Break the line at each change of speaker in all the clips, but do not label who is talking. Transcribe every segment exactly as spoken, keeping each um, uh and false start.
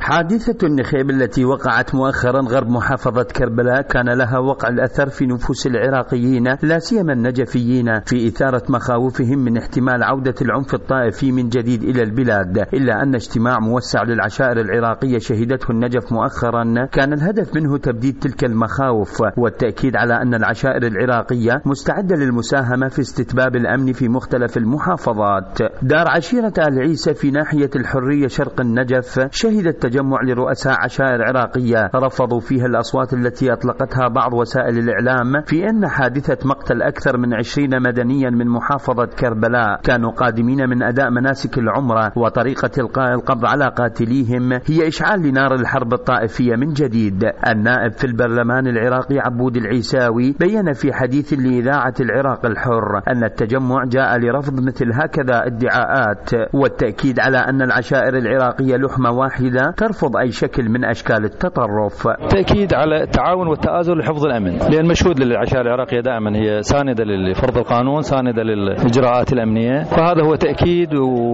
حادثة النخيب التي وقعت مؤخرا غرب محافظة كربلاء كان لها وقع الأثر في نفوس العراقيين لا سيما النجفيين في إثارة مخاوفهم من احتمال عودة العنف الطائفي من جديد إلى البلاد، إلا أن اجتماع موسع للعشائر العراقية شهدته النجف مؤخرا كان الهدف منه تبديد تلك المخاوف والتأكيد على أن العشائر العراقية مستعدة للمساهمة في استتباب الأمن في مختلف المحافظات. دار عشيرة آل عيسى في ناحية الحرية شرق النجف شهدت تجمع لرؤساء عشائر عراقية رفضوا فيها الأصوات التي أطلقتها بعض وسائل الإعلام في أن حادثة مقتل أكثر من عشرين مدنيا من محافظة كربلاء كانوا قادمين من أداء مناسك العمرة وطريقة إلقاء القبض على قاتليهم هي إشعال لنار الحرب الطائفية من جديد. النائب في البرلمان العراقي عبود العيساوي بيّن في حديث لإذاعة العراق الحر أن التجمع جاء لرفض مثل هكذا ادعاءات والتأكيد على أن العشائر العراقية لحمة واحدة ترفض أي شكل من أشكال التطرف.
تأكيد على التعاون والتآزر لحفظ الأمن، لأن مشهود للعشائر العراقية دائما هي ساندة لفرض القانون، ساندة للإجراءات الأمنية، فهذا هو تأكيد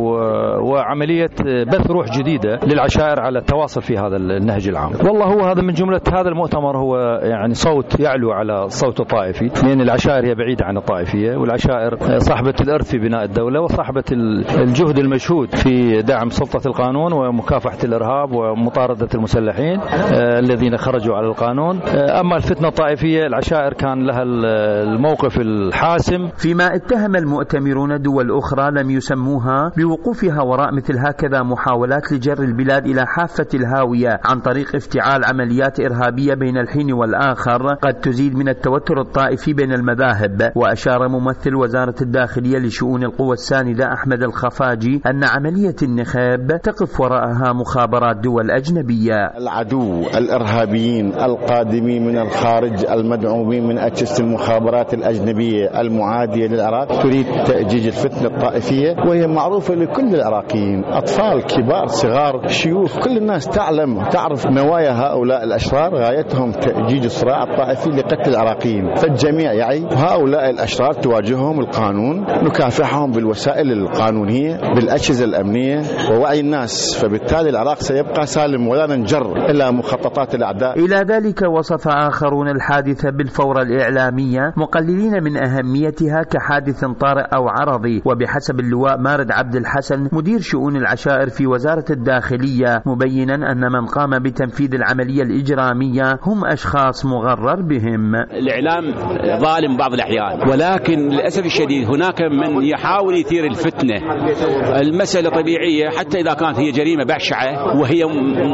وعملية بث روح جديدة للعشائر على التواصل في هذا النهج العام. والله هو هذا من جملة هذا المؤتمر هو يعني صوت يعلو على الصوت الطائفي، لأن العشائر هي بعيدة عن الطائفية، والعشائر صاحبة الإرث في بناء الدولة وصاحبة الجهد المشهود في دعم سلطة القانون ومكافحة الإرهاب ومطاردة المسلحين الذين خرجوا على القانون. أما الفتنة الطائفية العشائر كان لها الموقف الحاسم.
فيما اتهم المؤتمرون دول أخرى لم يسموها بوقوفها وراء مثل هكذا محاولات لجر البلاد إلى حافة الهاوية عن طريق افتعال عمليات إرهابية بين الحين والآخر قد تزيد من التوتر الطائفي بين المذاهب. وأشار ممثل وزارة الداخلية لشؤون القوى الساندة أحمد الخفاجي أن عملية النخاب تقف وراءها مخابرات دول أجنبية.
العدو الإرهابيين القادمين من الخارج المدعومين من أجهزة المخابرات الأجنبية المعادية للعراق تريد تأجيج الفتنة الطائفية، وهي معروفة لكل العراقيين، أطفال كبار صغار شيوخ، كل الناس تعلم تعرف نوايا هؤلاء الأشرار، غايتهم تأجيج الصراع الطائفي لقتل العراقيين. فالجميع يعي هؤلاء الأشرار تواجههم القانون، نكافحهم بالوسائل القانونية بالأجهزة الأمنية ووعي الناس، فبالتالي العراق سيبقى سالم ولا ننجر إلى مخططات الأعداء.
إلى ذلك وصف آخرون الحادثة بالفورة الإعلامية مقللين من أهميتها كحادث طارئ أو عرضي. وبحسب اللواء مارد عبد الحسن مدير شؤون العشائر في وزارة الداخلية مبينا أن من قام بتنفيذ العملية الإجرامية هم أشخاص مغرر بهم.
الإعلام ظالم بعض الأحيان، ولكن للأسف الشديد هناك من يحاول يثير الفتنة. المسألة طبيعية حتى إذا كانت هي جريمة بشعة وهي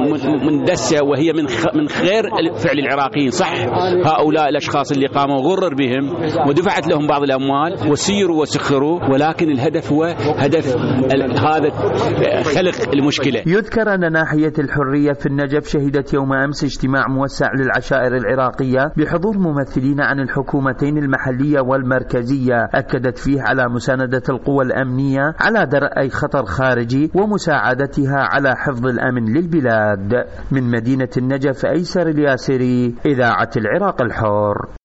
مندسة وهي من من خير فعل العراقيين، صح هؤلاء الأشخاص اللي قاموا غرر بهم ودفعت لهم بعض الأموال وسيروا وسخروا، ولكن الهدف هو هدف هذا خلق المشكلة.
يذكر أن ناحية الحرية في النجف شهدت يوم أمس اجتماع موسع للعشائر العراقية بحضور ممثلين عن الحكومتين المحلية والمركزية، أكدت فيه على مساندة القوى الأمنية على درء أي خطر خارجي ومساعدتها على حفظ الأمن للبلاد. من مدينة النجف أيسر الياسري، إذاعة العراق الحر.